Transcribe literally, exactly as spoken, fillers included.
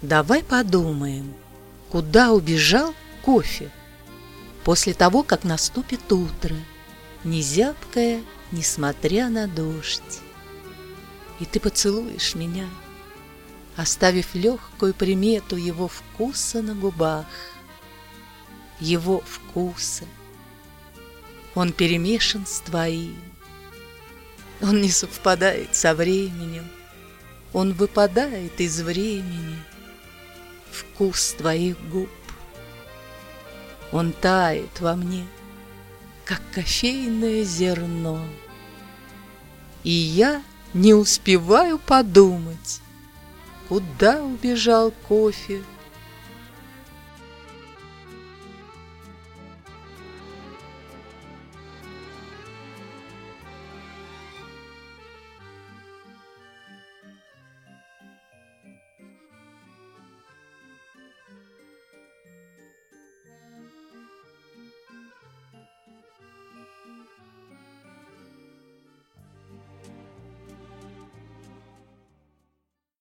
Давай подумаем, куда убежал кофе после того, как наступит утро, не зябкое, несмотря на дождь. И ты поцелуешь меня, оставив легкую примету его вкуса на губах. Его вкуса. Он перемешан с твоим. Он не совпадает со временем. Он выпадает из времени. Вкус твоих губ. Он тает во мне, как кофейное зерно. И я не успеваю подумать, куда убежал кофе